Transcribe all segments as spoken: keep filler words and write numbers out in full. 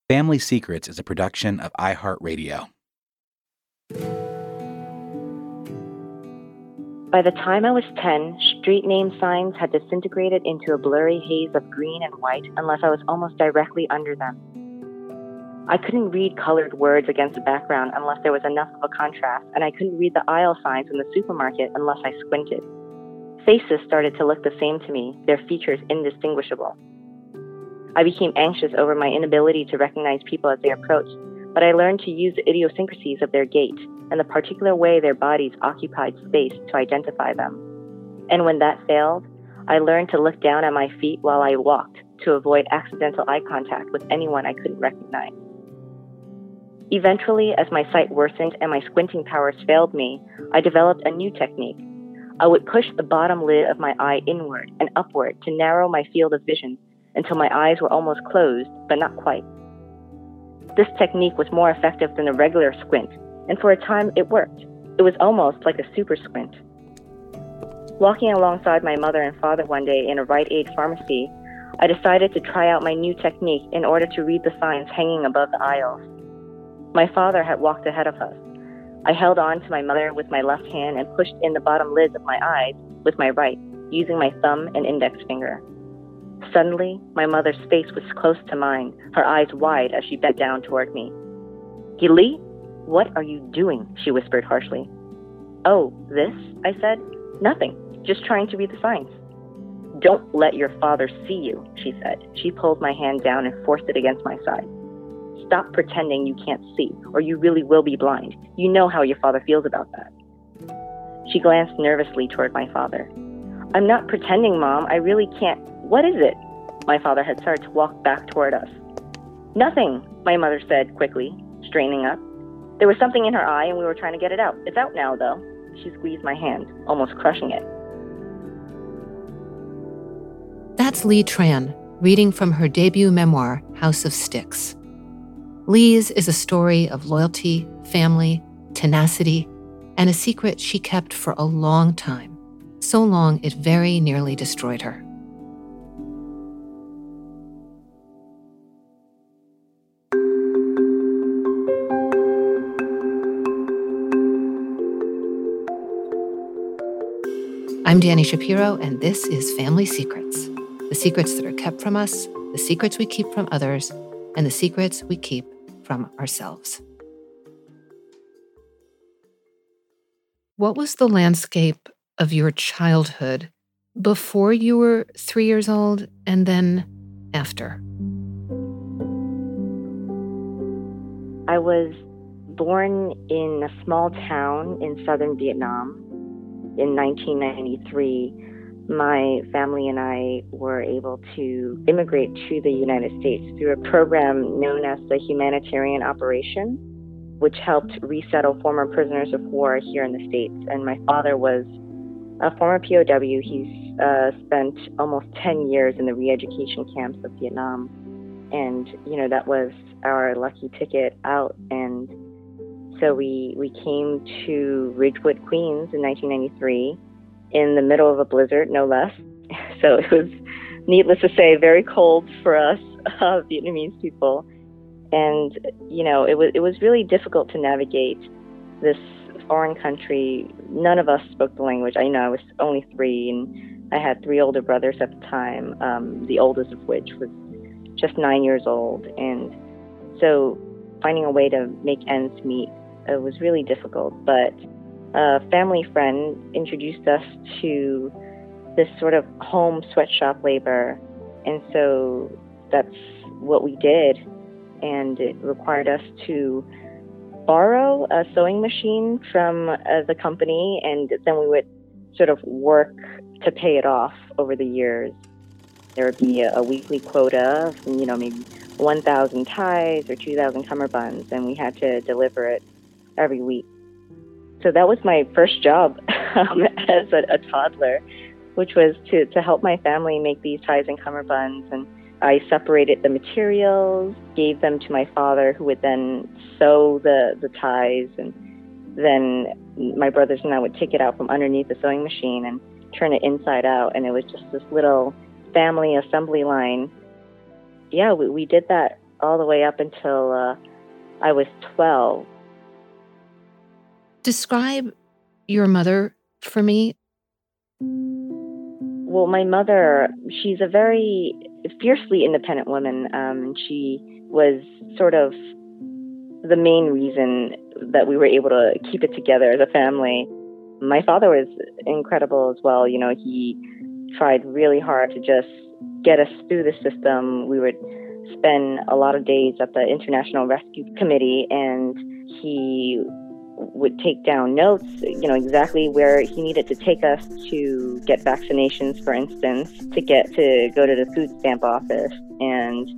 Family Secrets is a production of iHeartRadio. By the time I was ten, street name signs had disintegrated into a blurry haze of green and white unless I was almost directly under them. I couldn't read colored words against the background unless there was enough of a contrast, and I couldn't read the aisle signs in the supermarket unless I squinted. Faces started to look the same to me, their features indistinguishable. I became anxious over my inability to recognize people as they approached, but I learned to use the idiosyncrasies of their gait and the particular way their bodies occupied space to identify them. And when that failed, I learned to look down at my feet while I walked to avoid accidental eye contact with anyone I couldn't recognize. Eventually, as my sight worsened and my squinting powers failed me, I developed a new technique. I would push the bottom lid of my eye inward and upward to narrow my field of vision until my eyes were almost closed, but not quite. This technique was more effective than a regular squint, and for a time it worked. It was almost like a super squint. Walking alongside my mother and father one day in a Rite Aid pharmacy, I decided to try out my new technique in order to read the signs hanging above the aisles. My father had walked ahead of us. I held on to my mother with my left hand and pushed in the bottom lids of my eyes with my right, using my thumb and index finger. Suddenly, my mother's face was close to mine, her eyes wide as she bent down toward me. "Gili, what are you doing?" she whispered harshly. "Oh, this?" I said. "Nothing, just trying to read the signs." "Don't let your father see you," she said. She pulled my hand down and forced it against my side. "Stop pretending you can't see, or you really will be blind. You know how your father feels about that." She glanced nervously toward my father. "I'm not pretending, Mom. I really can't. What is it?" My father had started to walk back toward us. "Nothing," my mother said quickly, straightening up. "There was something in her eye and we were trying to get it out. It's out now, though." She squeezed my hand, almost crushing it. That's Lee Tran, reading from her debut memoir, House of Sticks. Lee's is a story of loyalty, family, tenacity, and a secret she kept for a long time, so long it very nearly destroyed her. I'm Dani Shapiro, and this is Family Secrets, the secrets that are kept from us, the secrets we keep from others, and the secrets we keep from ourselves. What was the landscape of your childhood before you were three years old and then after? I was born in a small town in southern Vietnam. In nineteen ninety-three, my family and I were able to immigrate to the United States through a program known as the Humanitarian Operation, which helped resettle former prisoners of war here in the States. And my father was a former P O W. He's uh, spent almost ten years in the re-education camps of Vietnam. And, you know, that was our lucky ticket out. And so we we came to Ridgewood, Queens in nineteen ninety-three in the middle of a blizzard, no less. So it was, needless to say, very cold for us uh, Vietnamese people. And, you know, it was it was really difficult to navigate this foreign country. None of us spoke the language. I know I was only three, and I had three older brothers at the time, um, the oldest of which was just nine years old. And so finding a way to make ends meet It was really difficult, but a family friend introduced us to this sort of home sweatshop labor, and so that's what we did, and it required us to borrow a sewing machine from uh, the company, and then we would sort of work to pay it off over the years. There would be a, a weekly quota of, you know, maybe one thousand ties or two thousand cummerbunds, and we had to deliver it every week. So that was my first job um, as a, a toddler, which was to, to help my family make these ties and cummerbunds. And I separated the materials, gave them to my father, who would then sew the, the ties. And then my brothers and I would take it out from underneath the sewing machine and turn it inside out. And it was just this little family assembly line. Yeah, we, we did that all the way up until uh, I was twelve. Describe your mother for me. Well, my mother, she's a very fiercely independent woman. Um, she was sort of the main reason that we were able to keep it together as a family. My father was incredible as well. You know, he tried really hard to just get us through the system. We would spend a lot of days at the International Rescue Committee, and he would take down notes, you know, exactly where he needed to take us to get vaccinations, for instance, to get to go to the food stamp office, and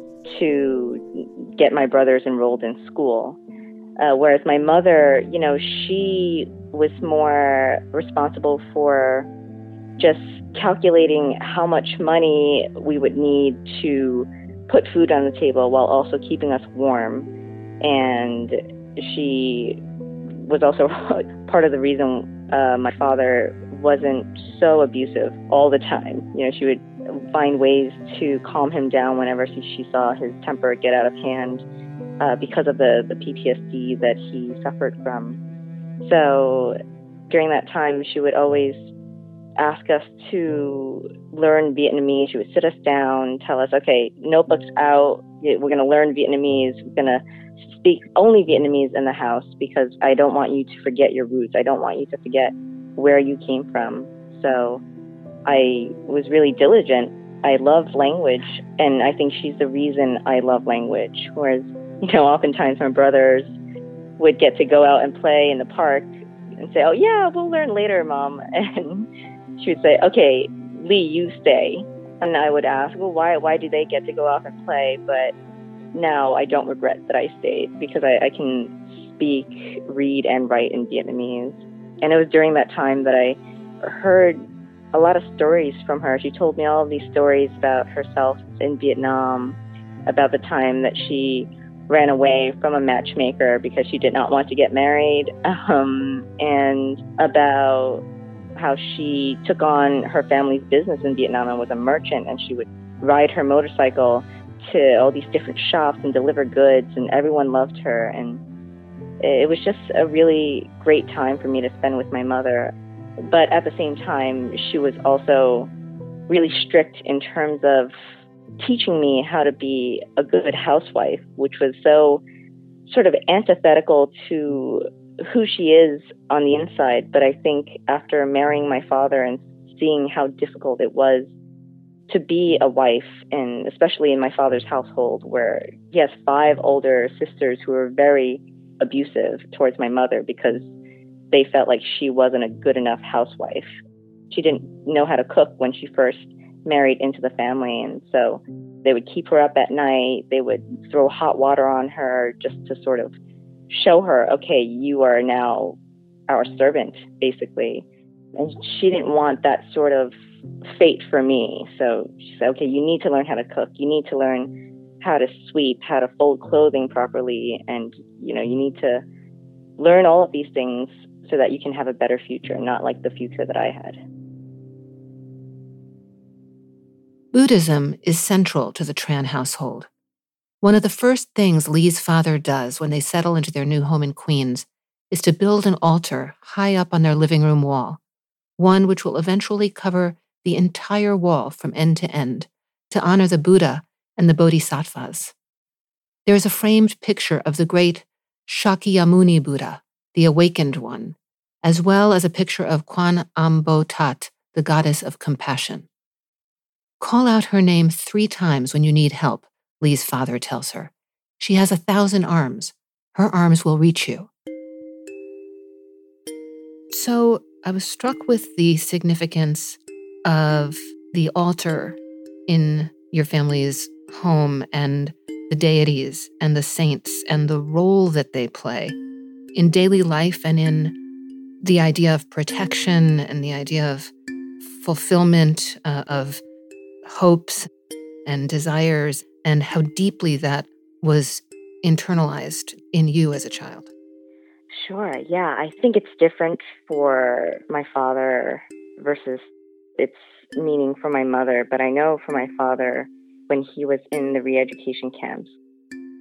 to get my brothers enrolled in school. Uh, whereas my mother, you know, she was more responsible for just calculating how much money we would need to put food on the table while also keeping us warm. And she was also part of the reason uh, my father wasn't so abusive all the time. You know, she would find ways to calm him down whenever she, she saw his temper get out of hand uh, because of the, the P T S D that he suffered from. So during that time, she would always ask us to learn Vietnamese. She would sit us down, tell us, okay, notebooks out, we're going to learn Vietnamese, we're going to speak only Vietnamese in the house because I don't want you to forget your roots. I don't want you to forget where you came from. So I was really diligent. I loved language, and I think she's the reason I love language. Whereas, you know, oftentimes my brothers would get to go out and play in the park and say, oh, yeah, we'll learn later, Mom. And she would say, okay, Lee, you stay. And I would ask, well, why, why do they get to go off and play? But now I don't regret that I stayed because I, I can speak, read, and write in Vietnamese. And it was during that time that I heard a lot of stories from her. She told me all of these stories about herself in Vietnam, about the time that she ran away from a matchmaker because she did not want to get married, um, and about how she took on her family's business in Vietnam and was a merchant, and she would ride her motorcycle to all these different shops and deliver goods, and everyone loved her. And it was just a really great time for me to spend with my mother. But at the same time, she was also really strict in terms of teaching me how to be a good housewife, which was so sort of antithetical to who she is on the inside. But I think after marrying my father and seeing how difficult it was to be a wife, and especially in my father's household, where he has five older sisters who were very abusive towards my mother because they felt like she wasn't a good enough housewife. She didn't know how to cook when she first married into the family, and so they would keep her up at night. They would throw hot water on her just to sort of show her, okay, you are now our servant, basically. And she didn't want that sort of fate for me. So she said, okay, you need to learn how to cook. You need to learn how to sweep, how to fold clothing properly. And, you know, you need to learn all of these things so that you can have a better future, not like the future that I had. Buddhism is central to the Tran household. One of the first things Lee's father does when they settle into their new home in Queens is to build an altar high up on their living room wall, one which will eventually cover the entire wall from end to end to honor the Buddha and the Bodhisattvas. There is a framed picture of the great Shakyamuni Buddha, the awakened one, as well as a picture of Kwan Ambo Tat, the goddess of compassion. Call out her name three times when you need help, Lee's father tells her. She has a thousand arms. Her arms will reach you. So I was struck with the significance of the altar in your family's home and the deities and the saints and the role that they play in daily life and in the idea of protection and the idea of fulfillment uh, of hopes and desires, and how deeply that was internalized in you as a child. Sure, yeah. I think it's different for my father versus its meaning for my mother. But I know for my father, when he was in the re-education camps,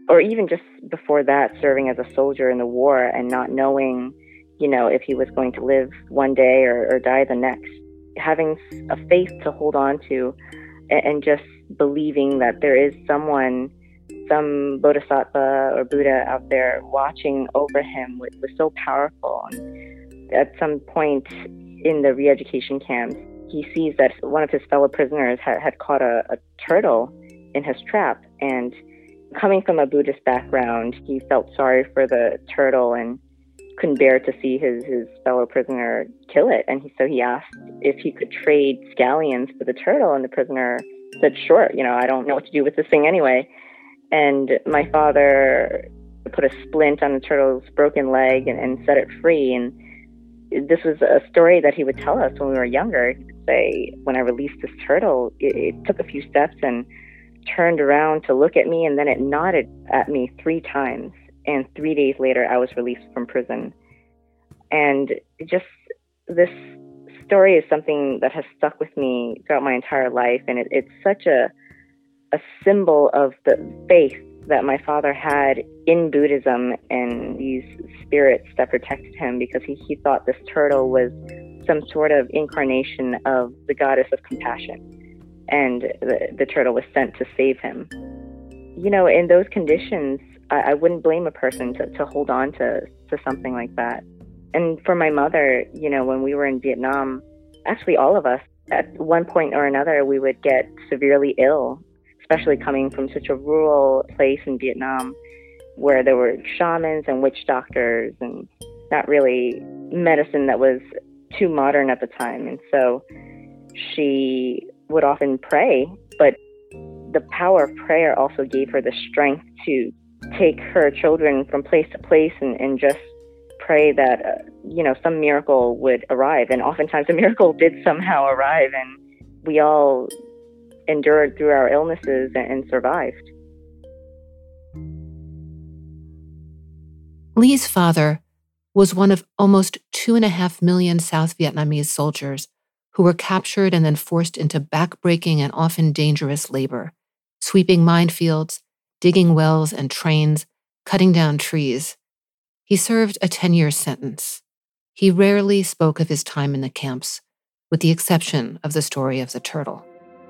or even just before that, serving as a soldier in the war and not knowing, you know, if he was going to live one day or, or die the next. Having a faith to hold on to, and, and just believing that there is someone, some bodhisattva or Buddha out there watching over him was, was so powerful. And at some point in the re-education camps, he sees that one of his fellow prisoners had, had caught a, a turtle in his trap. And coming from a Buddhist background, he felt sorry for the turtle and couldn't bear to see his, his fellow prisoner kill it. And he, so he asked if he could trade scallions for the turtle. And the prisoner said, sure, you know, I don't know what to do with this thing anyway. And my father put a splint on the turtle's broken leg and, and set it free. And this was a story that he would tell us when we were younger. He would say, when I released this turtle, it, it took a few steps and turned around to look at me, and then it nodded at me three times. And three days later, I was released from prison. And just this story is something that has stuck with me throughout my entire life. And it, it's such a, a symbol of the faith that my father had in Buddhism and these spirits that protected him, because he, he thought this turtle was some sort of incarnation of the goddess of compassion. And the, the turtle was sent to save him. You know, in those conditions, I, I wouldn't blame a person to, to hold on to, to something like that. And for my mother, you know, when we were in Vietnam, actually all of us, at one point or another, we would get severely ill, especially coming from such a rural place in Vietnam where there were shamans and witch doctors and not really medicine that was too modern at the time. And so she would often pray, but the power of prayer also gave her the strength to take her children from place to place and, and just pray that, uh, you know, some miracle would arrive. And oftentimes a miracle did somehow arrive, and we all endured through our illnesses and, and survived. Lee's father was one of almost two and a half million South Vietnamese soldiers who were captured and then forced into backbreaking and often dangerous labor, sweeping minefields, digging wells and trains, cutting down trees. He served a ten-year sentence. He rarely spoke of his time in the camps, with the exception of the story of the turtle.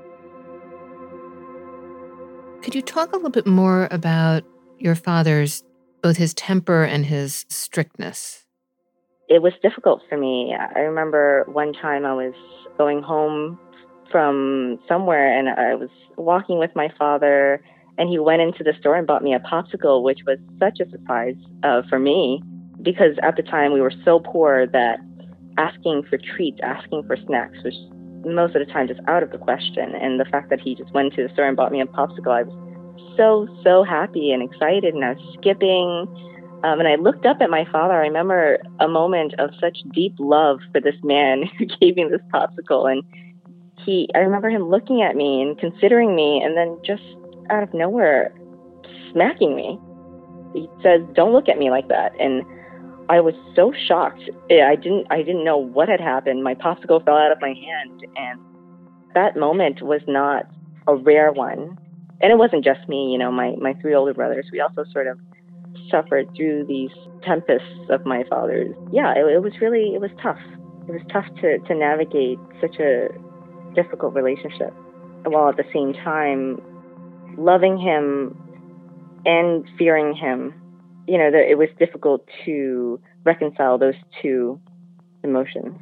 Could you talk a little bit more about your father's, both his temper and his strictness? It was difficult for me. I remember one time I was going home from somewhere and I was walking with my father, and he went into the store and bought me a popsicle, which was such a surprise uh, for me, because at the time we were so poor that asking for treats, asking for snacks was most of the time just out of the question. And the fact that he just went to the store and bought me a popsicle, I was so, so happy and excited, and I was skipping. Um, and I looked up at my father. I remember a moment of such deep love for this man who gave me this popsicle. And he, I remember him looking at me and considering me, and then just out of nowhere, smacking me. He says, "Don't look at me like that." And I was so shocked. I didn't, I didn't know what had happened. My popsicle fell out of my hand. And that moment was not a rare one. And it wasn't just me, you know, my, my three older brothers. We also sort of suffered through these tempests of my father's. Yeah, it, it was really, it was tough. It was tough to, to navigate such a difficult relationship, while at the same time loving him and fearing him. You know, that it was difficult to reconcile those two emotions.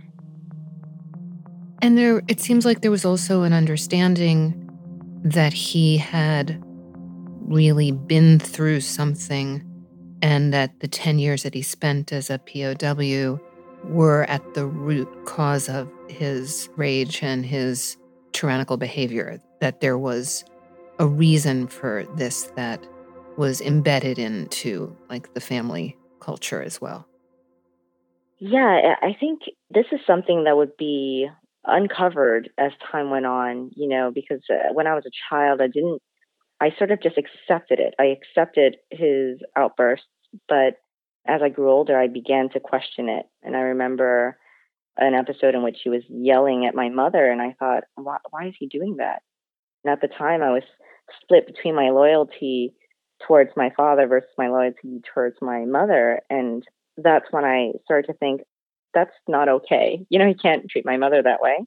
And there, it seems like there was also an understanding that he had really been through something, and that the ten years that he spent as a P O W were at the root cause of his rage and his tyrannical behavior, that there was a reason for this that was embedded into like the family culture as well. Yeah, I think this is something that would be uncovered as time went on, you know, because uh, when I was a child, I didn't, I sort of just accepted it. I accepted his outbursts, but as I grew older, I began to question it. And I remember an episode in which he was yelling at my mother, and I thought, why, why is he doing that? And at the time, I was split between my loyalty towards my father versus my loyalty towards my mother. And that's when I started to think, that's not okay. You know, he can't treat my mother that way.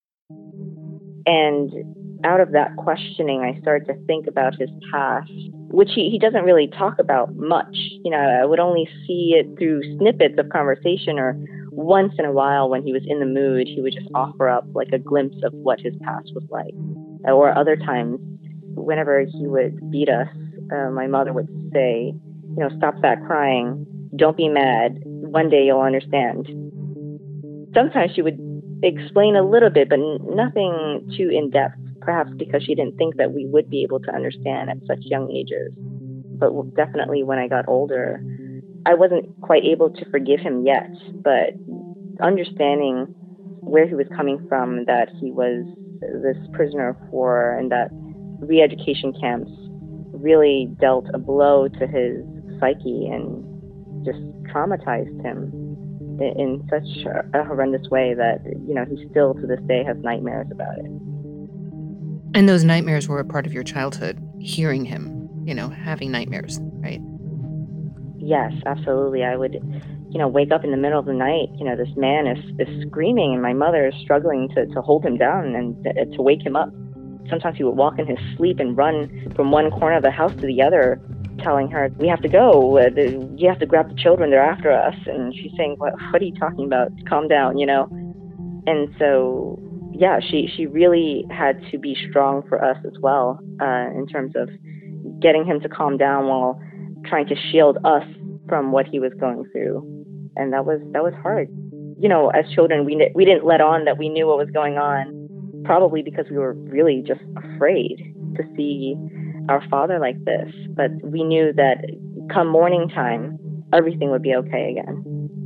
And out of that questioning, I started to think about his past, which he, he doesn't really talk about much. You know, I would only see it through snippets of conversation, or once in a while when he was in the mood, he would just offer up like a glimpse of what his past was like. Or other times, whenever he would beat us, uh, my mother would say, you know, stop that crying. Don't be mad. One day you'll understand. Sometimes she would explain a little bit, but nothing too in-depth, perhaps because she didn't think that we would be able to understand at such young ages. But definitely when I got older, I wasn't quite able to forgive him yet, but understanding where he was coming from, that he was this prisoner of war and that re-education camps really dealt a blow to his psyche and just traumatized him in such a horrendous way that, you know, he still to this day has nightmares about it. And those nightmares were a part of your childhood, hearing him, you know, having nightmares, right? Yes, absolutely. I would, you know, wake up in the middle of the night, you know, this man is, is screaming and my mother is struggling to, to hold him down and to, to wake him up. Sometimes he would walk in his sleep and run from one corner of the house to the other, telling her, we have to go, uh, the, you have to grab the children, they're after us. And she's saying, what, what are you talking about? Calm down, you know? And so, yeah, she, she really had to be strong for us as well, uh, in terms of getting him to calm down while trying to shield us from what he was going through. And that was, that was hard. You know, as children, we, we didn't let on that we knew what was going on, probably because we were really just afraid to see our father like this. But we knew that come morning time, everything would be okay again.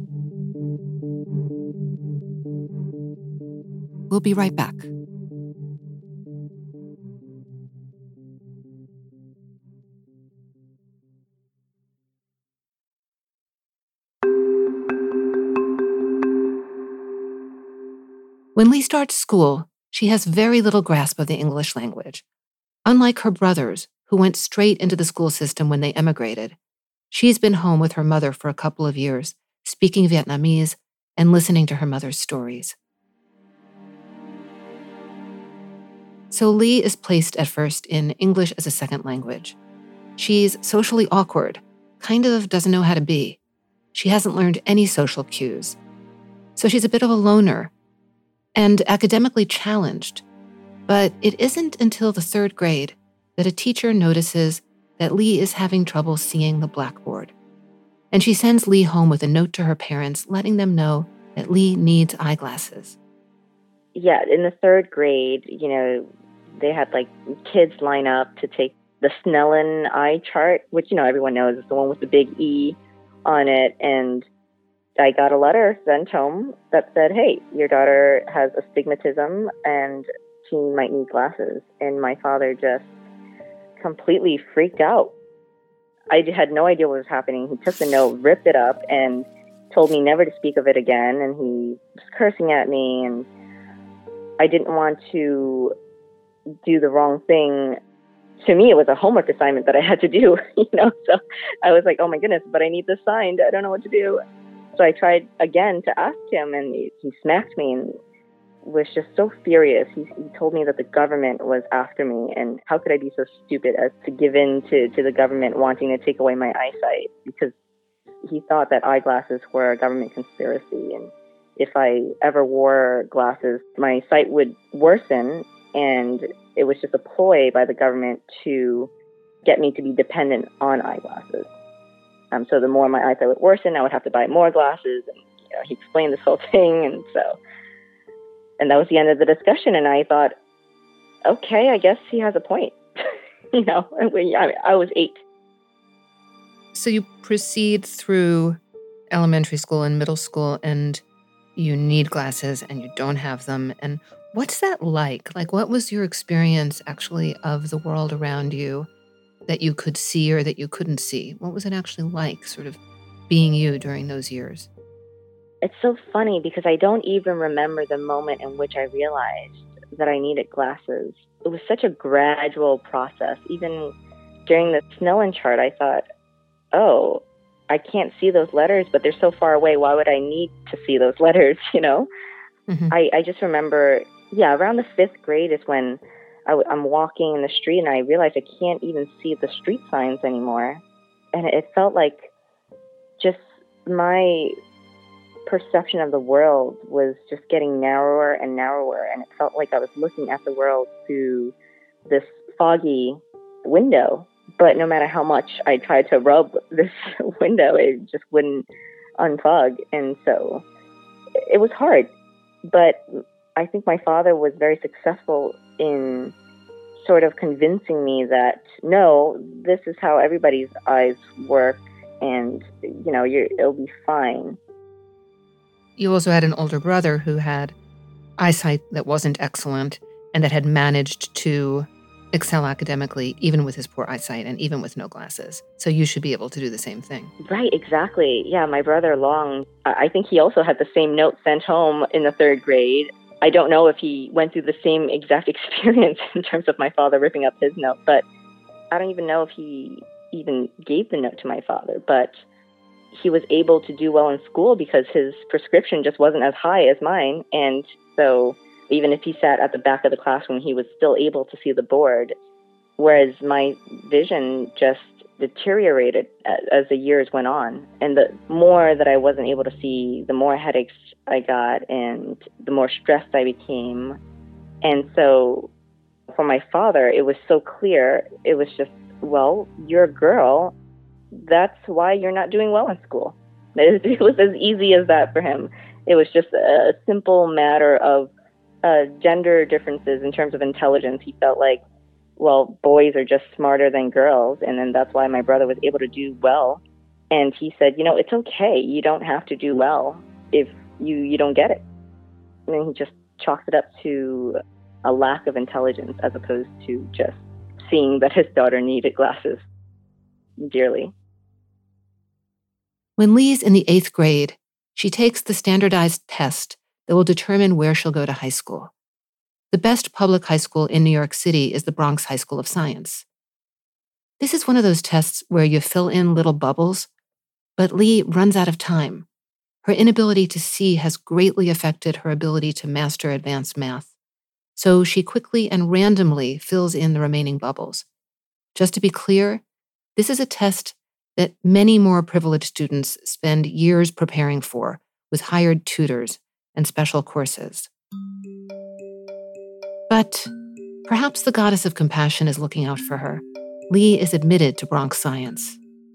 We'll be right back. When Lee starts school, she has very little grasp of the English language. Unlike her brothers, who went straight into the school system when they emigrated, she's been home with her mother for a couple of years, speaking Vietnamese and listening to her mother's stories. So Lee is placed at first in English as a second language. She's socially awkward, kind of doesn't know how to be. She hasn't learned any social cues. So she's a bit of a loner and academically challenged. But it isn't until the third grade that a teacher notices that Lee is having trouble seeing the blackboard. And she sends Lee home with a note to her parents letting them know that Lee needs eyeglasses. Yeah, in the third grade, you know, they had like kids line up to take the Snellen eye chart, which, you know, everyone knows is the one with the big E on it. And I got a letter sent home that said, hey, your daughter has astigmatism and she might need glasses. And my father just completely freaked out. I had no idea what was happening. He took the note, ripped it up, and told me never to speak of it again. And he was cursing at me, and I didn't want to do the wrong thing. To me, it was a homework assignment that I had to do, you know? So I was like, oh my goodness, but I need this signed. I don't know what to do. So I tried again to ask him, and he, he smacked me and was just so furious. He, he told me that the government was after me, and how could I be so stupid as to give in to, to the government wanting to take away my eyesight, because he thought that eyeglasses were a government conspiracy, and if I ever wore glasses, my sight would worsen, and it was just a ploy by the government to get me to be dependent on eyeglasses. Um, so the more my eyesight would worsen, I would have to buy more glasses, and you know, he explained this whole thing, and so, and that was the end of the discussion. And I thought, okay, I guess he has a point. you know, I, I was eight. So you proceed through elementary school and middle school, and you need glasses, and you don't have them. And what's that like? Like, what was your experience actually of the world around you that you could see or that you couldn't see? What was it actually like, sort of being you during those years? It's so funny because I don't even remember the moment in which I realized that I needed glasses. It was such a gradual process. Even During the Snellen chart, I thought, oh, I can't see those letters, but they're so far away. Why would I need to see those letters, you know? Mm-hmm. I, I just remember, yeah, around the fifth grade is when I w- I'm walking in the street and I realized I can't even see the street signs anymore. And it felt like just my perception of the world was just getting narrower and narrower. And it felt like I was looking at the world through this foggy window. But no matter how much I tried to rub this window, it just wouldn't unfog. And so it was hard. But I think my father was very successful in sort of convincing me that, no, this is how everybody's eyes work, and, you know, you're, it'll be fine. You also had an older brother who had eyesight that wasn't excellent and that had managed to excel academically, even with his poor eyesight and even with no glasses. So you should be able to do the same thing. Right, exactly. Yeah, my brother Long, I think he also had the same note sent home in the third grade. I don't know if he went through the same exact experience in terms of my father ripping up his note, but I don't even know if he even gave the note to my father. But he was able to do well in school because his prescription just wasn't as high as mine. And so even if he sat at the back of the classroom, he was still able to see the board, whereas my vision just deteriorated as, as the years went on. And the more that I wasn't able to see, the more headaches I got and the more stressed I became. And so for my father, it was so clear. It was just, well, you're a girl. That's why you're not doing well in school. It was as easy as that for him. It was just a simple matter of uh, gender differences in terms of intelligence. He felt like, well, boys are just smarter than girls, and then that's why my brother was able to do well. And he said, you know, it's okay. You don't have to do well if you, you don't get it. And then he just chalked it up to a lack of intelligence as opposed to just seeing that his daughter needed glasses dearly. When Lee's in the eighth grade, she takes the standardized test that will determine where she'll go to high school. The best public high school in New York City is the Bronx High School of Science. This is one of those tests where you fill in little bubbles, but Lee runs out of time. Her inability to see has greatly affected her ability to master advanced math, so she quickly and randomly fills in the remaining bubbles. Just to be clear, this is a test that many more privileged students spend years preparing for with hired tutors and special courses. But perhaps the goddess of compassion is looking out for her. Lee is admitted to Bronx Science.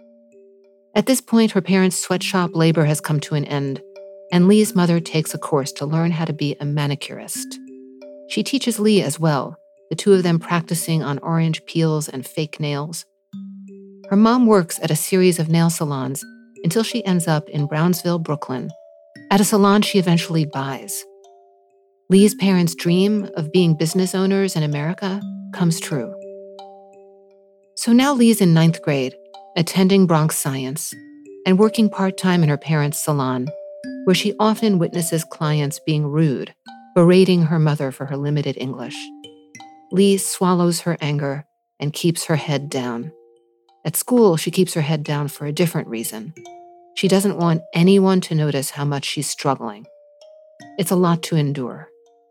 At this point, her parents' sweatshop labor has come to an end, and Lee's mother takes a course to learn how to be a manicurist. She teaches Lee as well, the two of them practicing on orange peels and fake nails. Her mom works at a series of nail salons until she ends up in Brownsville, Brooklyn, at a salon she eventually buys. Lee's parents' dream of being business owners in America comes true. So now Lee's in ninth grade, attending Bronx Science, and working part-time in her parents' salon, where she often witnesses clients being rude, berating her mother for her limited English. Lee swallows her anger and keeps her head down. At school, she keeps her head down for a different reason. She doesn't want anyone to notice how much she's struggling. It's a lot to endure.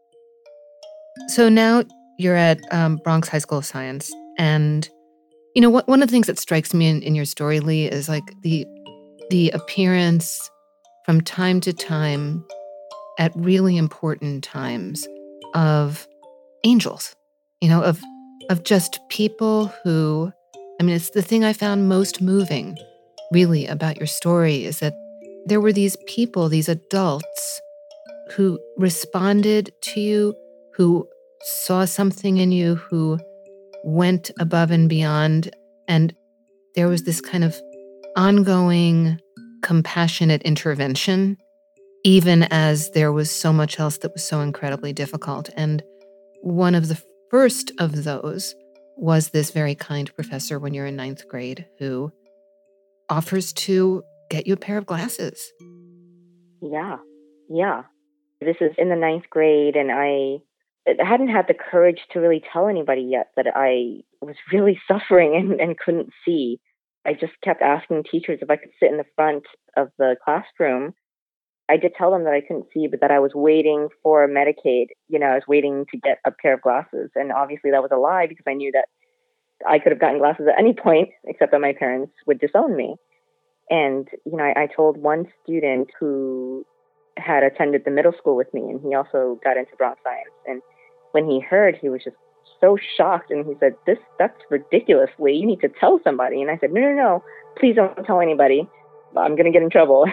So now you're at um, Bronx High School of Science, and you know what? One of the things that strikes me in, in your story, Lee, is like the the appearance from time to time, at really important times, of angels. You know, of of just people who, I mean, it's the thing I found most moving, really, about your story is that there were these people, these adults, who responded to you, who saw something in you, who went above and beyond, and there was this kind of ongoing, compassionate intervention, even as there was so much else that was so incredibly difficult. And one of the first of those was this very kind professor when you're in ninth grade who offers to get you a pair of glasses. Yeah, yeah. This is in the ninth grade, and I I hadn't had the courage to really tell anybody yet that I was really suffering and, and couldn't see. I just kept asking teachers if I could sit in the front of the classroom. I did tell them that I couldn't see, but that I was waiting for Medicaid. You know, I was waiting to get a pair of glasses. And obviously that was a lie, because I knew that I could have gotten glasses at any point, except that my parents would disown me. And, you know, I, I told one student who had attended the middle school with me, and he also got into Bronx Science. And when he heard, he was just so shocked. And he said, this, that's ridiculous, Lee. You need to tell somebody. And I said, no, no, no, please don't tell anybody. I'm going to get in trouble.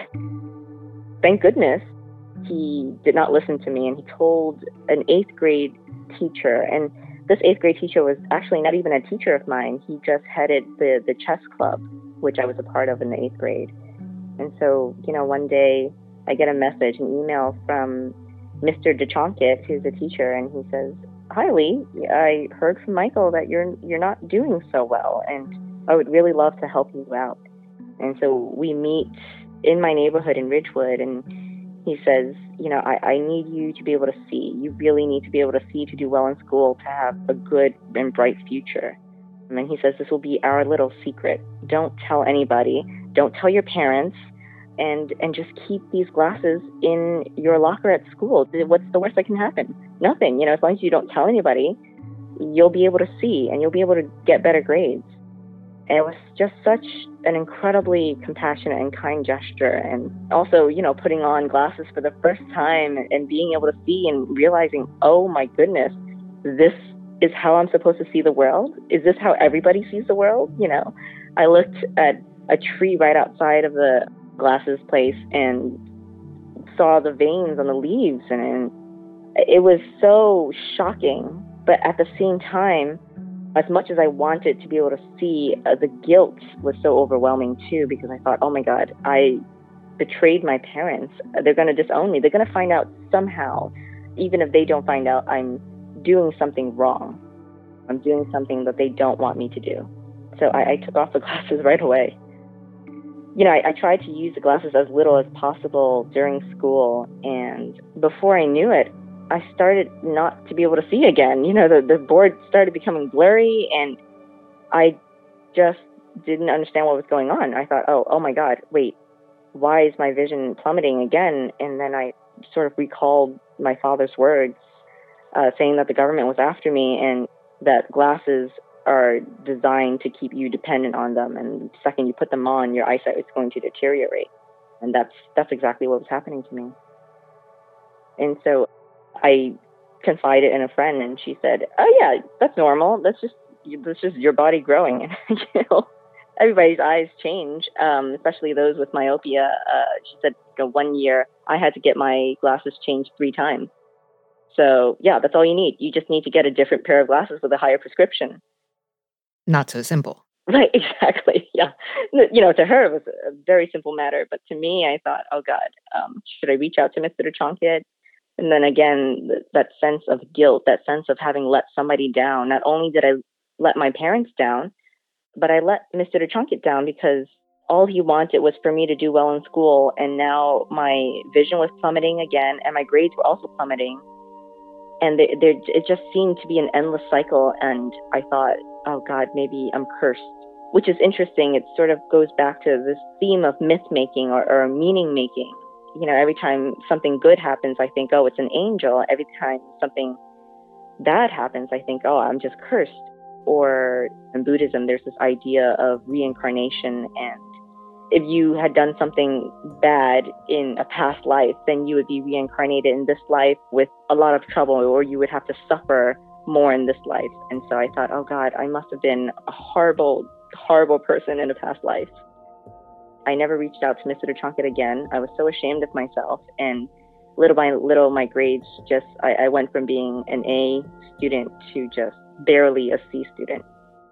Thank goodness he did not listen to me. And he told an eighth grade teacher. And this eighth grade teacher was actually not even a teacher of mine. He just headed the, the chess club, which I was a part of in the eighth grade. And so, you know, one day I get a message, an email from Mister DeChonkit, who's a teacher, and he says, hi, Lee, I heard from Michael that you're you're not doing so well, and I would really love to help you out. And so we meet in my neighborhood in Ridgewood, and he says, you know, I, I need you to be able to see. You really need to be able to see to do well in school, to have a good and bright future. And then he says, this will be our little secret. Don't tell anybody. Don't tell your parents. And and just keep these glasses in your locker at school. What's the worst that can happen? Nothing. You know, as long as you don't tell anybody, you'll be able to see and you'll be able to get better grades. And it was just such an incredibly compassionate and kind gesture. And also, you know, putting on glasses for the first time and being able to see and realizing, oh my goodness, this is how I'm supposed to see the world? Is this how everybody sees the world? You know, I looked at a tree right outside of the glasses place and saw the veins on the leaves, and, and it was so shocking. But at the same time, as much as I wanted to be able to see, uh, the guilt was so overwhelming too, because I thought, oh my God, I betrayed my parents. They're going to disown me. They're going to find out somehow. Even if they don't find out, I'm doing something wrong. I'm doing something that they don't want me to do. So I, I took off the glasses right away. You know, I, I tried to use the glasses as little as possible during school. And before I knew it, I started not to be able to see again. You know, the, the board started becoming blurry, and I just didn't understand what was going on. I thought, oh, oh my God, wait, why is my vision plummeting again? And then I sort of recalled my father's words, uh, saying that the government was after me and that glasses are designed to keep you dependent on them. And the second you put them on, your eyesight is going to deteriorate. And that's that's exactly what was happening to me. And so I confided in a friend, and she said, oh yeah, that's normal. That's just that's just your body growing. And you know, everybody's eyes change, um, especially those with myopia. Uh, she said, you know, one year I had to get my glasses changed three times. So yeah, that's all you need. You just need to get a different pair of glasses with a higher prescription. Not so simple. Right, exactly. Yeah. You know, to her, it was a very simple matter. But to me, I thought, oh, God, um, should I reach out to Mister DeChonkit? And then again, th- that sense of guilt, that sense of having let somebody down. Not only did I let my parents down, but I let Mister DeChonkit down, because all he wanted was for me to do well in school. And now my vision was plummeting again, and my grades were also plummeting. And there, there, it just seemed to be an endless cycle. And I thought, oh God, maybe I'm cursed, which is interesting. It sort of goes back to this theme of myth making or, or meaning making. You know, every time something good happens, I think, oh, it's an angel. Every time something bad happens, I think, oh, I'm just cursed. Or in Buddhism, there's this idea of reincarnation, and if you had done something bad in a past life, then you would be reincarnated in this life with a lot of trouble, or you would have to suffer more in this life. And so I thought, oh God, I must have been a horrible, horrible person in a past life. I never reached out to Mister DeChonkit again. I was so ashamed of myself. And little by little, my grades just, I, I went from being an A student to just barely a C student.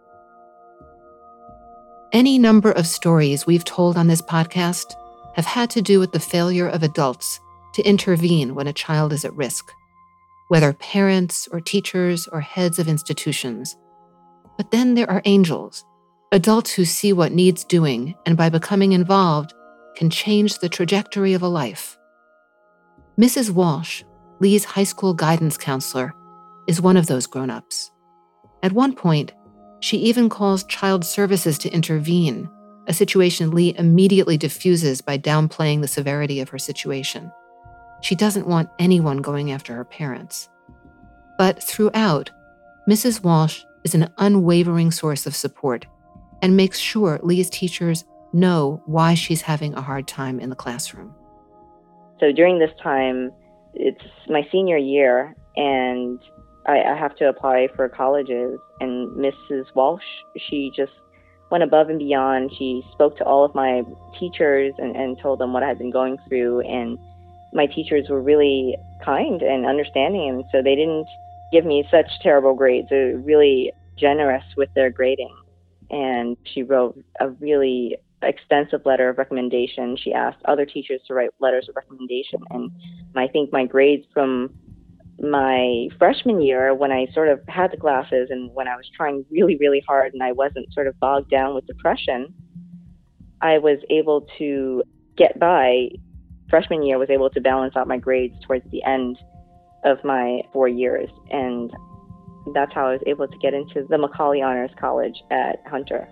Any number of stories we've told on this podcast have had to do with the failure of adults to intervene when a child is at risk, whether parents or teachers or heads of institutions. But then there are angels, adults who see what needs doing and by becoming involved can change the trajectory of a life. Missus Walsh, Lee's high school guidance counselor, is one of those grown-ups. At one point, she even calls child services to intervene, a situation Lee immediately diffuses by downplaying the severity of her situation. She doesn't want anyone going after her parents. But throughout, Missus Walsh is an unwavering source of support and makes sure Lee's teachers know why she's having a hard time in the classroom. So during this time, it's my senior year, and I, I have to apply for colleges. And Missus Walsh, she just went above and beyond. She spoke to all of my teachers and, and told them what I had been going through. And my teachers were really kind and understanding, and so they didn't give me such terrible grades. They were really generous with their grading. And she wrote a really extensive letter of recommendation. She asked other teachers to write letters of recommendation. And I think my grades from my freshman year, when I sort of had the classes and when I was trying really, really hard and I wasn't sort of bogged down with depression, I was able to get by. Freshman year, was able to balance out my grades towards the end of my four years. And that's how I was able to get into the Macaulay Honors College at Hunter.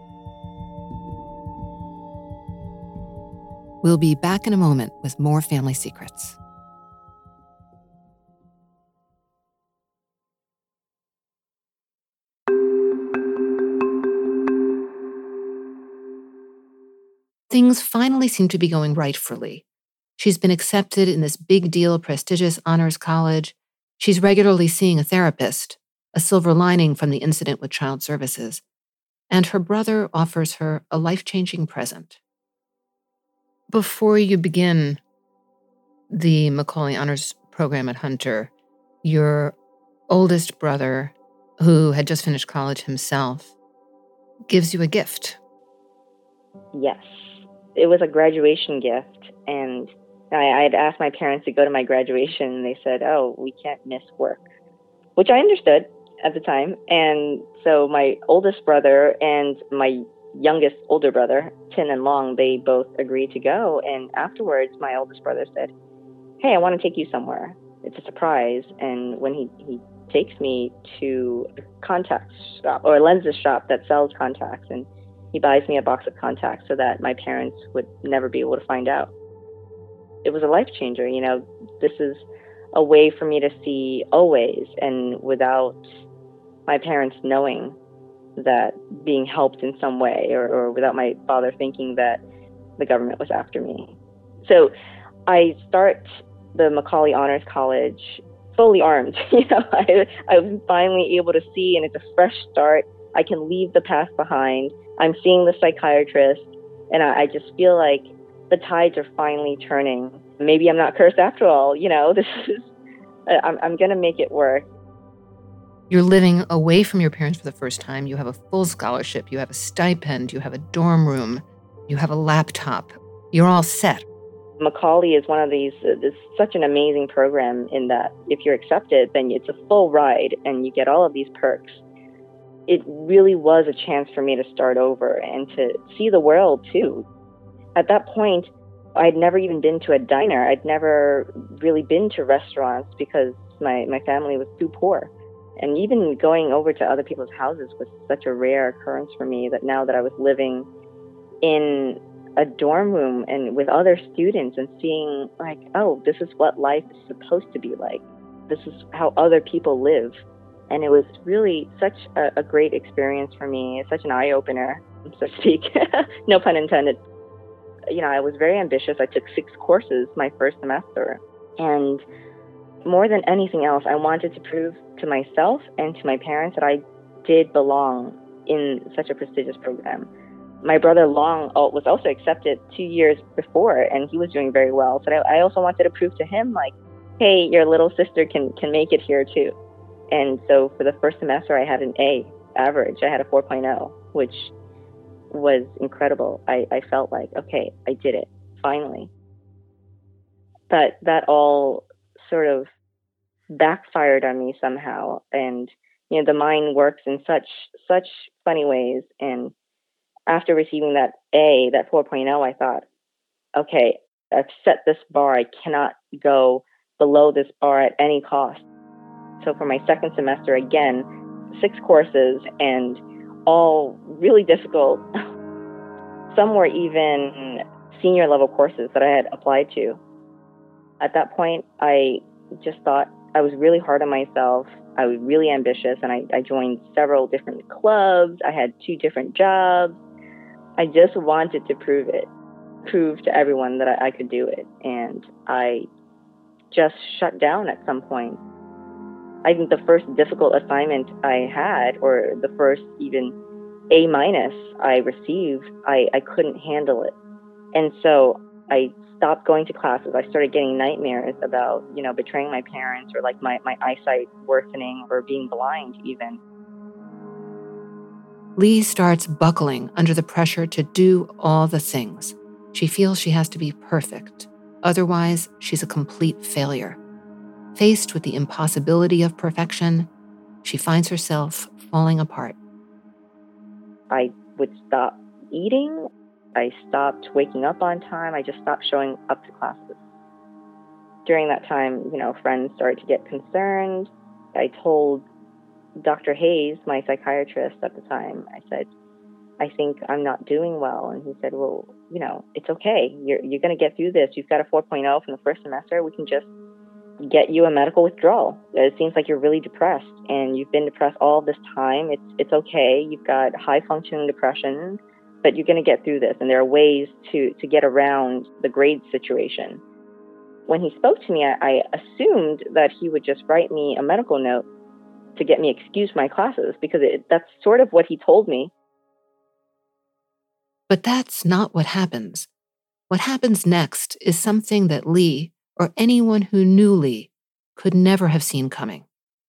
We'll be back in a moment with more Family Secrets. Things finally seem to be going right for Lee. She's been accepted in this big deal, prestigious honors college. She's regularly seeing a therapist, a silver lining from the incident with child services. And her brother offers her a life-changing present. Before you begin the Macaulay Honors program at Hunter, your oldest brother, who had just finished college himself, gives you a gift. Yes. It was a graduation gift, and I had asked my parents to go to my graduation, and they said, oh, we can't miss work, which I understood at the time. And so my oldest brother and my youngest older brother, Tin and Long, they both agreed to go. And afterwards, my oldest brother said, hey, I want to take you somewhere. It's a surprise. And when he, he takes me to a contact shop or a lenses shop that sells contacts, and he buys me a box of contacts so that my parents would never be able to find out. It was a life changer. You know, this is a way for me to see always, and without my parents knowing that, being helped in some way, or, or without my father thinking that the government was after me. So I start the Macaulay Honors College fully armed. You know, I, I was finally able to see, and it's a fresh start. I can leave the past behind. I'm seeing the psychiatrist, and I, I just feel like the tides are finally turning. Maybe I'm not cursed after all. You know, this is, I'm, I'm going to make it work. You're living away from your parents for the first time. You have a full scholarship. You have a stipend. You have a dorm room. You have a laptop. You're all set. Macaulay is one of these, uh, it's such an amazing program in that if you're accepted, then it's a full ride and you get all of these perks. It really was a chance for me to start over and to see the world too. At that point, I'd never even been to a diner. I'd never really been to restaurants because my, my family was too poor. And even going over to other people's houses was such a rare occurrence for me that now that I was living in a dorm room and with other students and seeing like, oh, this is what life is supposed to be like. This is how other people live. And it was really such a, a great experience for me. It's such an eye-opener, so to speak. No pun intended. You know, I was very ambitious. I took six courses my first semester. And more than anything else, I wanted to prove to myself and to my parents that I did belong in such a prestigious program. My brother Long was also accepted two years before, and he was doing very well. So I also wanted to prove to him, like, hey, your little sister can, can make it here too. And so for the first semester, I had an A average. I had a four point oh, which was incredible. I, I felt like, okay, I did it, finally. But that all sort of backfired on me somehow. And, you know, the mind works in such, such funny ways. And after receiving that A, that four point oh, I thought, okay, I've set this bar. I cannot go below this bar at any cost. So for my second semester, again, six courses and all really difficult. Some were even senior level courses that I had applied to. At that point, I just thought I was really hard on myself. I was really ambitious, and I, I joined several different clubs. I had two different jobs. I just wanted to prove it, prove to everyone that I, I could do it. And I just shut down at some point. I think the first difficult assignment I had, or the first even A minus I received, I, I couldn't handle it. And so I stopped going to classes. I started getting nightmares about, you know, betraying my parents, or like my, my eyesight worsening, or being blind even. Lee starts buckling under the pressure to do all the things. She feels she has to be perfect. Otherwise, she's a complete failure. Faced with the impossibility of perfection, she finds herself falling apart. I would stop eating. I stopped waking up on time. I just stopped showing up to classes. During that time, you know, friends started to get concerned. I told Doctor Hayes, my psychiatrist at the time, I said, I think I'm not doing well. And he said, well, you know, it's okay. You're, you're going to get through this. You've got a four point oh from the first semester. We can just get you a medical withdrawal. It seems like you're really depressed, and you've been depressed all this time. It's it's okay. You've got high functioning depression, but you're going to get through this. And there are ways to, to get around the grade situation. When he spoke to me, I, I assumed that he would just write me a medical note to get me excused from my classes, because it, that's sort of what he told me. But that's not what happens. What happens next is something that Lee, or anyone who knew Lee, could never have seen coming.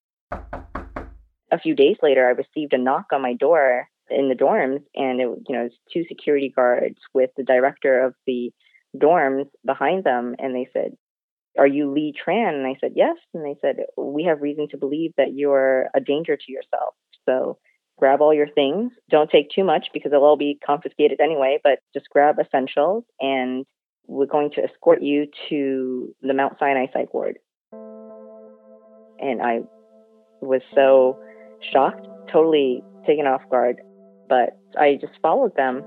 A few days later, I received a knock on my door in the dorms, and it, you know, it was two security guards with the director of the dorms behind them, and they said, "Are you Lee Tran?" And I said, "Yes." And they said, "We have reason to believe that you're a danger to yourself. So grab all your things. Don't take too much, because it'll all be confiscated anyway, but just grab essentials, and we're going to escort you to the Mount Sinai psych ward." And I was so shocked, totally taken off guard, but I just followed them.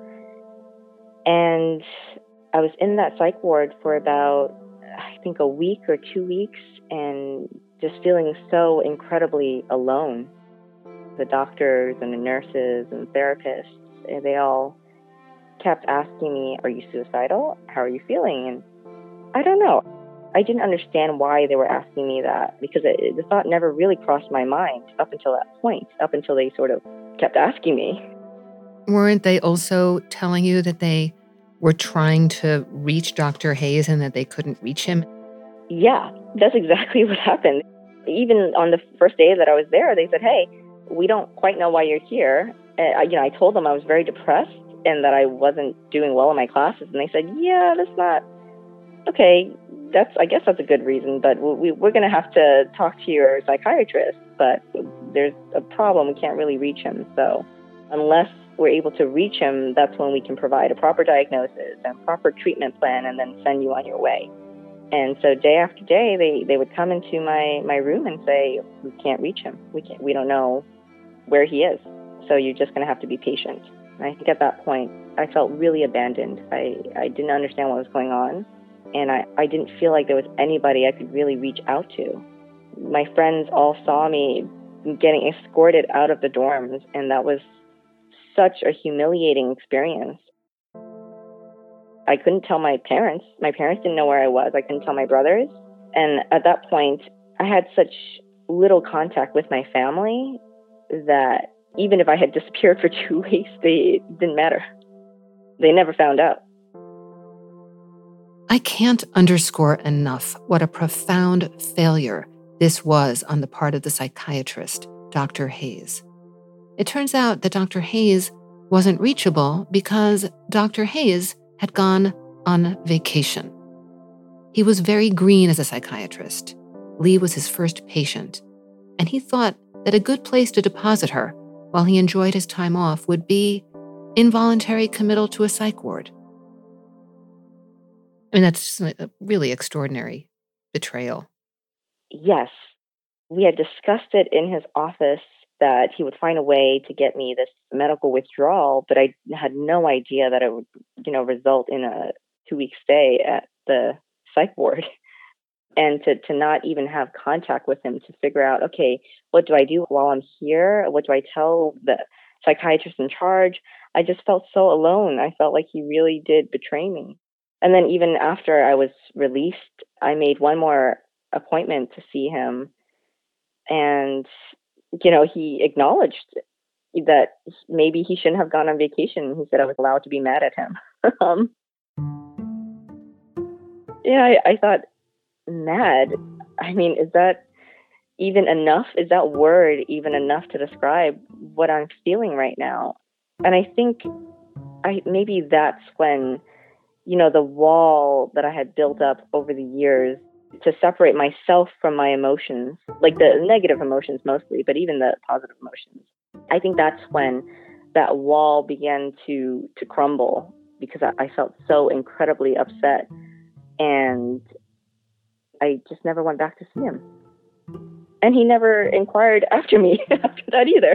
And I was in that psych ward for about, I think, a week or two weeks, and just feeling so incredibly alone. The doctors and the nurses and therapists, they all kept asking me, "Are you suicidal? How are you feeling?" And I don't know. I didn't understand why they were asking me that, because it, the thought never really crossed my mind up until that point, up until they sort of kept asking me. Weren't they also telling you that they were trying to reach Doctor Hayes and that they couldn't reach him? Yeah, that's exactly what happened. Even on the first day that I was there, they said, "Hey, we don't quite know why you're here." And I, you know, I told them I was very depressed and that I wasn't doing well in my classes, and they said, "Yeah, that's not okay. That's I guess that's a good reason, but we, we're going to have to talk to your psychiatrist. But there's a problem. We can't really reach him. So unless we're able to reach him, that's when we can provide a proper diagnosis and proper treatment plan, and then send you on your way." And so day after day, they, they would come into my, my room and say, "We can't reach him. We can't. We don't know where he is. So you're just going to have to be patient." And I think at that point, I felt really abandoned. I, I didn't understand what was going on. And I, I didn't feel like there was anybody I could really reach out to. My friends all saw me getting escorted out of the dorms, and that was such a humiliating experience. I couldn't tell my parents. My parents didn't know where I was. I couldn't tell my brothers. And at that point, I had such little contact with my family that even if I had disappeared for two weeks, they, it didn't matter. They never found out. I can't underscore enough what a profound failure this was on the part of the psychiatrist, Doctor Hayes. It turns out that Doctor Hayes wasn't reachable because Doctor Hayes had gone on vacation. He was very green as a psychiatrist. Lee was his first patient, and he thought that a good place to deposit her while he enjoyed his time off would be involuntary committal to a psych ward. I mean, that's a really extraordinary betrayal. Yes. We had discussed it in his office that he would find a way to get me this medical withdrawal, but I had no idea that it would, you know, result in a two-week stay at the psych ward. And to, to not even have contact with him to figure out, okay, what do I do while I'm here? What do I tell the psychiatrist in charge? I just felt so alone. I felt like he really did betray me. And then even after I was released, I made one more appointment to see him. And, you know, he acknowledged that maybe he shouldn't have gone on vacation. He said I was allowed to be mad at him. um, yeah, I, I thought, mad? I mean, is that even enough? Is that word even enough to describe what I'm feeling right now? And I think I maybe that's when, you know, the wall that I had built up over the years to separate myself from my emotions, like the negative emotions mostly, but even the positive emotions. I think that's when that wall began to to crumble because I, I felt so incredibly upset, and I just never went back to see him. And he never inquired after me after that either.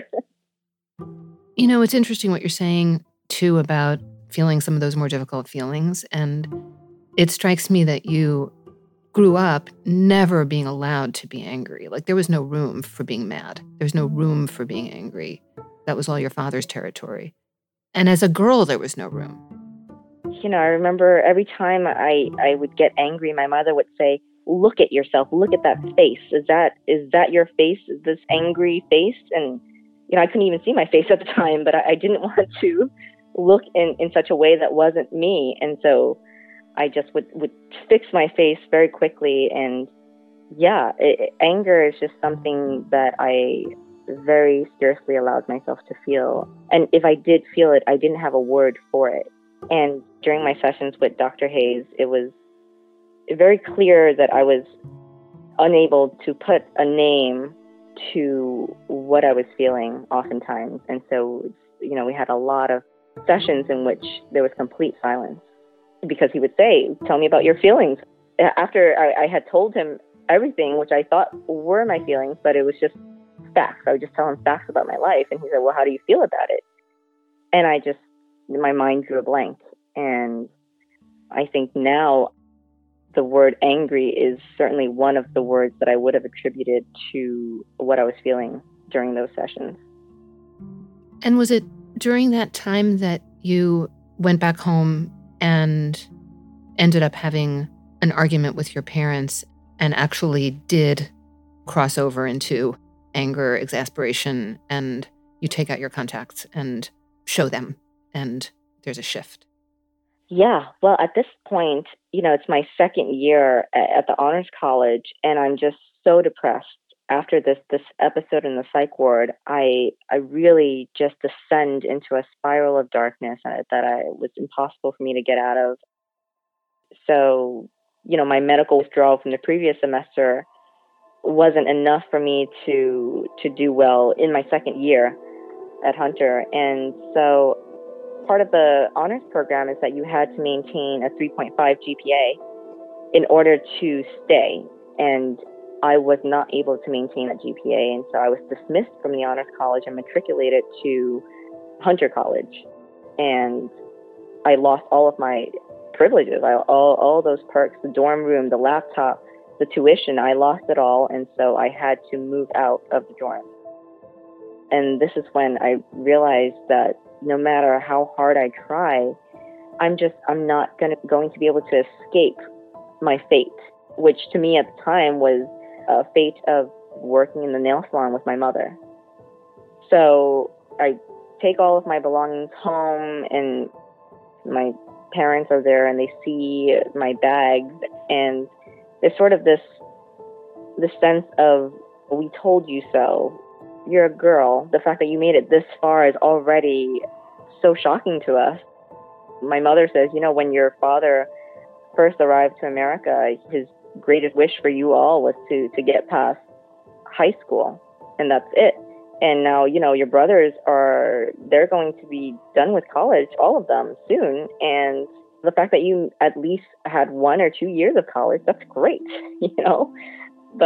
You know, it's interesting what you're saying, too, about feeling some of those more difficult feelings. And it strikes me that you grew up never being allowed to be angry. Like, there was no room for being mad. There's no room for being angry. That was all your father's territory. And as a girl, there was no room. You know, I remember every time I, I would get angry, my mother would say, look at yourself, look at that face. Is that is that your face, this angry face? And, you know, I couldn't even see my face at the time, but I, I didn't want to look in, in such a way that wasn't me. And so I just would, would fix my face very quickly. And yeah, it, anger is just something that I very scarcely allowed myself to feel. And if I did feel it, I didn't have a word for it. And during my sessions with Doctor Hayes, it was very clear that I was unable to put a name to what I was feeling oftentimes. And so, you know, we had a lot of sessions in which there was complete silence because he would say, tell me about your feelings. After I, I had told him everything, which I thought were my feelings, but it was just facts. I would just tell him facts about my life. And he said, well, how do you feel about it? And I just, my mind drew a blank. And I think now the word angry is certainly one of the words that I would have attributed to what I was feeling during those sessions. And was it during that time that you went back home and ended up having an argument with your parents and actually did cross over into anger, exasperation, and you take out your contacts and show them, and there's a shift? Yeah, well, at this point, you know, it's my second year at the Honors College, and I'm just so depressed. After this this episode in the psych ward, I I really just descend into a spiral of darkness that I was impossible for me to get out of. So, you know, my medical withdrawal from the previous semester wasn't enough for me to to do well in my second year at Hunter, and so part of the honors program is that you had to maintain a three point five G P A in order to stay. And I was not able to maintain that G P A. And so I was dismissed from the honors college and matriculated to Hunter College. And I lost all of my privileges, I, all, all those perks, the dorm room, the laptop, the tuition. I lost it all. And so I had to move out of the dorm. And this is when I realized that no matter how hard I try, I'm just, I'm not gonna, going to be able to escape my fate, which to me at the time was a fate of working in the nail salon with my mother. So I take all of my belongings home, and my parents are there and they see my bags, and there's sort of this, this sense of, we told you so. You're a girl. The fact that you made it this far is already so shocking to us. My mother says, you know, when your father first arrived to America, his greatest wish for you all was to, to get past high school, and that's it. And now, you know, your brothers are, they're going to be done with college, all of them, soon. And the fact that you at least had one or two years of college, that's great, you know? But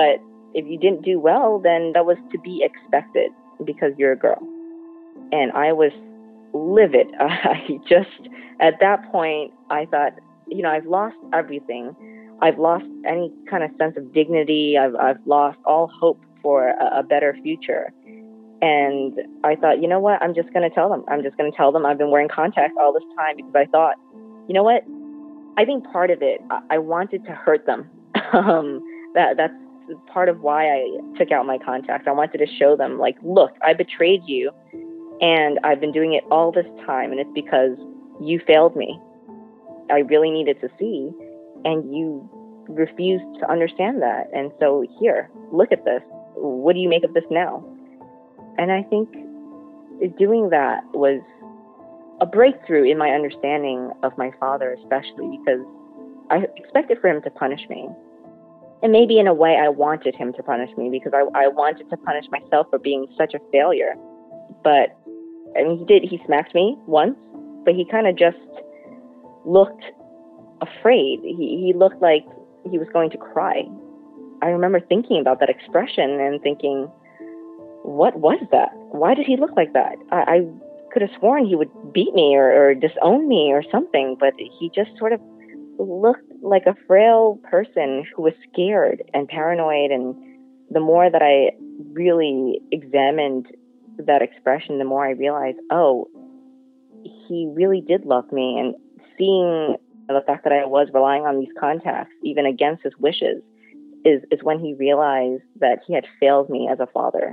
if you didn't do well, then that was to be expected because you're a girl. And I was livid. I just, at that point, I thought, you know, I've lost everything. I've lost any kind of sense of dignity. I've, I've lost all hope for a, a better future. And I thought, you know what? I'm just going to tell them. I'm just going to tell them I've been wearing contacts all this time because I thought, you know what? I think part of it, I, I wanted to hurt them. um, that that's part of why I took out my contacts. I wanted to show them, like, look, I betrayed you, and I've been doing it all this time, and it's because you failed me. I really needed to see, and you refused to understand that. And so here, look at this. What do you make of this now? And I think doing that was a breakthrough in my understanding of my father, especially because I expected for him to punish me. And maybe in a way I wanted him to punish me because I, I wanted to punish myself for being such a failure. But I mean, he did, he smacked me once, but he kind of just looked afraid. He, he looked like he was going to cry. I remember thinking about that expression and thinking, what was that? Why did he look like that? I, I could have sworn he would beat me or, or disown me or something, but he just sort of looked like a frail person who was scared and paranoid. And the more that I really examined that expression, the more I realized, oh, he really did love me. And seeing the fact that I was relying on these contacts, even against his wishes, is, is when he realized that he had failed me as a father.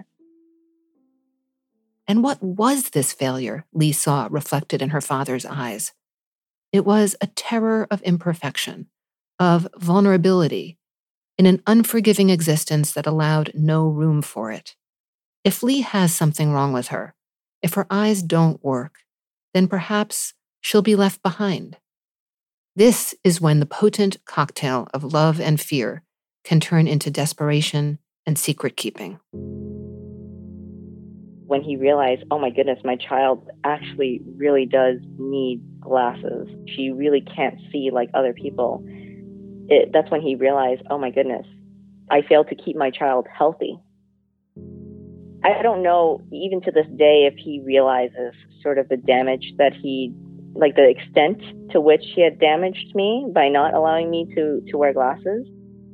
And what was this failure Lee saw reflected in her father's eyes? It was a terror of imperfection, of vulnerability, in an unforgiving existence that allowed no room for it. If Lee has something wrong with her, if her eyes don't work, then perhaps she'll be left behind. This is when the potent cocktail of love and fear can turn into desperation and secret-keeping. When he realized, oh my goodness, my child actually really does need glasses. She really can't see like other people. It, that's when he realized, oh my goodness, I failed to keep my child healthy. I don't know, even to this day, if he realizes sort of the damage that he, like the extent to which he had damaged me by not allowing me to, to wear glasses.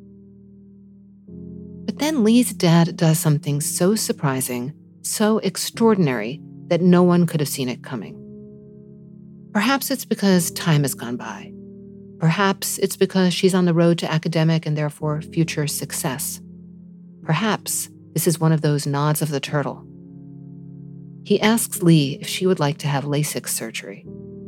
But then Lee's dad does something so surprising, so extraordinary, that no one could have seen it coming. Perhaps it's because time has gone by. Perhaps it's because she's on the road to academic and therefore future success. Perhaps this is one of those nods of the turtle. He asks Lee if she would like to have LASIK surgery.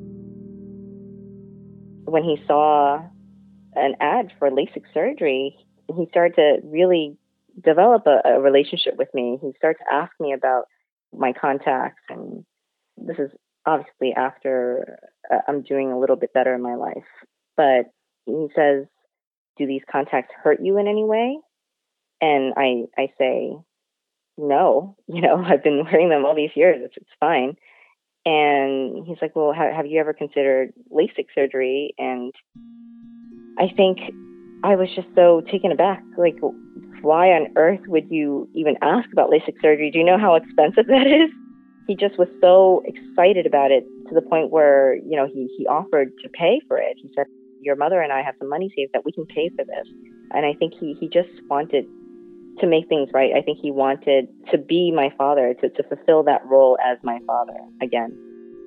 When he saw an ad for LASIK surgery, he started to really develop a, a relationship with me. He started to ask me about my contacts, and this is obviously after uh, I'm doing a little bit better in my life. But he says, do these contacts hurt you in any way? And I, I say, no, you know, I've been wearing them all these years. It's, it's fine. And he's like, well, ha- have you ever considered LASIK surgery? And I think I was just so taken aback. Like, why on earth would you even ask about LASIK surgery? Do you know how expensive that is? He just was so excited about it to the point where, you know, he, he offered to pay for it. He said, your mother and I have some money saved that we can pay for this. And I think he, he just wanted to make things right. I think he wanted to be my father, to, to fulfill that role as my father again.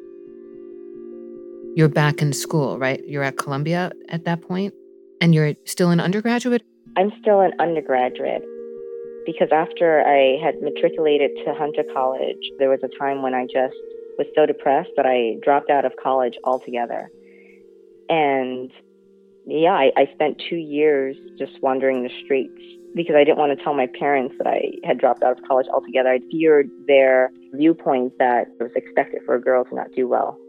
You're back in school, right? You're at Columbia at that point, and you're still an undergraduate? I'm still an undergraduate because after I had matriculated to Hunter College, there was a time when I just was so depressed that I dropped out of college altogether. And yeah, I, I spent two years just wandering the streets because I didn't want to tell my parents that I had dropped out of college altogether. I feared their viewpoint that it was expected for a girl to not do well.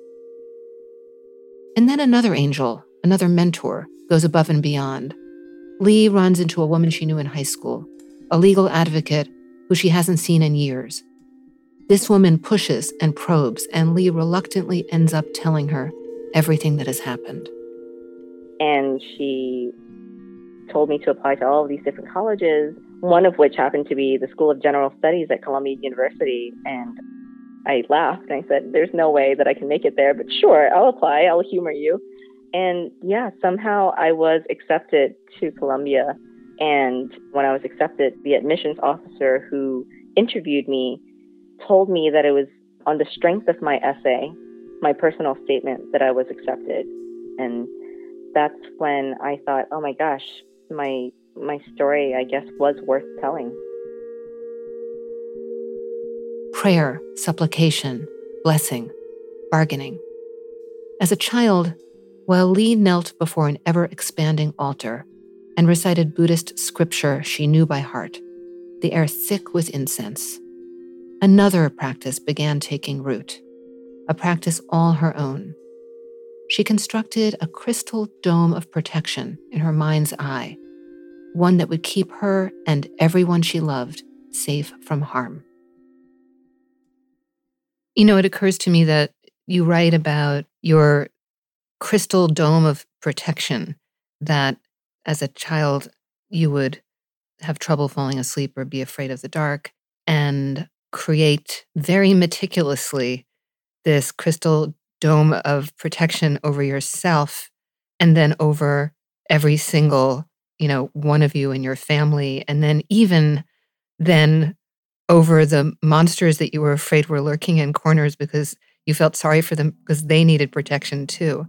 And then another angel, another mentor, goes above and beyond. Lee runs into a woman she knew in high school, a legal advocate who she hasn't seen in years. This woman pushes and probes, and Lee reluctantly ends up telling her everything that has happened. And she told me to apply to all of these different colleges one of which happened to be the School of General Studies at Columbia University. And I laughed and I said, there's no way that I can make it there, but sure, I'll apply, I'll humor you. And yeah, somehow I was accepted to Columbia. And when I was accepted, the admissions officer who interviewed me told me that it was on the strength of my essay, my personal statement, that I was accepted. And that's when I thought, oh my gosh, my my story, I guess, was worth telling. Prayer, supplication, blessing, bargaining. As a child, while Lee knelt before an ever-expanding altar and recited Buddhist scripture she knew by heart, the air thick with incense, another practice began taking root, a practice all her own. She constructed a crystal dome of protection in her mind's eye, one that would keep her and everyone she loved safe from harm. You know, it occurs to me that you write about your crystal dome of protection, that as a child you would have trouble falling asleep or be afraid of the dark, and create very meticulously this crystal dome of protection over yourself and then over every single, you know, one of you in your family, and then even then over the monsters that you were afraid were lurking in corners because you felt sorry for them because they needed protection too.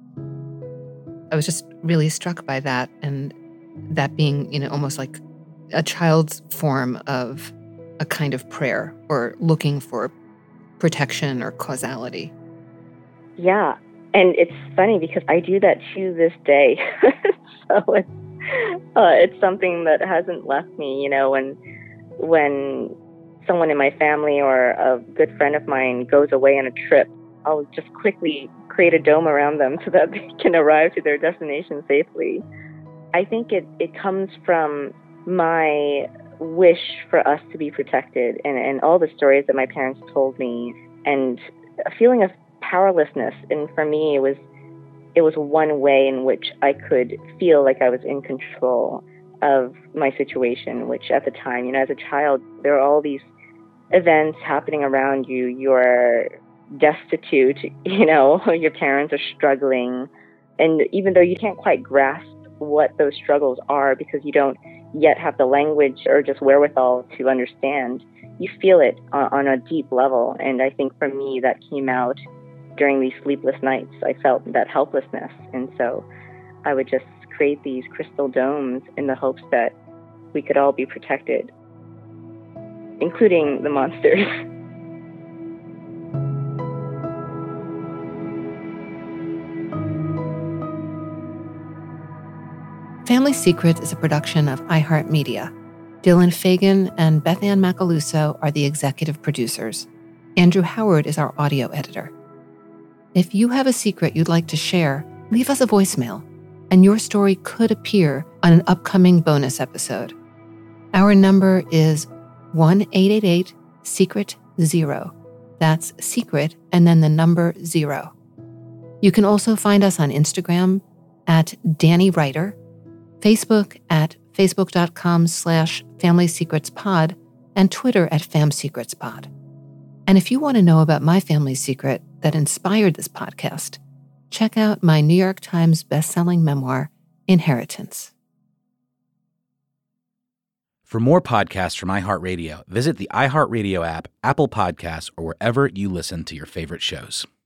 I was just really struck by that, and that being, you know, almost like a child's form of a kind of prayer or looking for protection or causality. Yeah, and it's funny because I do that to this day. So it's, uh, it's something that hasn't left me, you know, when, when someone in my family or a good friend of mine goes away on a trip, I'll just quickly create a dome around them so that they can arrive to their destination safely. I think it, it comes from my wish for us to be protected and, and all the stories that my parents told me, and a feeling of powerlessness. And for me, it was it was one way in which I could feel like I was in control of my situation, which at the time, you know, as a child, there are all these events happening around you. You're destitute, you know, your parents are struggling. And even though you can't quite grasp what those struggles are because you don't yet have the language or just wherewithal to understand, you feel it on, on a deep level. And I think for me, that came out during these sleepless nights. I felt that helplessness. And so I would just create these crystal domes in the hopes that we could all be protected, including the monsters. Family Secrets is a production of iHeartMedia. Dylan Fagan and Beth Ann Macaluso are the executive producers. Andrew Howard is our audio editor. If you have a secret you'd like to share, leave us a voicemail, and your story could appear on an upcoming bonus episode. Our number is one eight eight eight secret zero. That's secret and then the number zero. You can also find us on Instagram at Danny Writer, Facebook at facebook.com slash Family Secrets Pod, and Twitter at Fam Secrets Pod. And if you want to know about my family secret that inspired this podcast, check out my New York Times bestselling memoir, Inheritance. For more podcasts from iHeartRadio, visit the iHeartRadio app, Apple Podcasts, or wherever you listen to your favorite shows.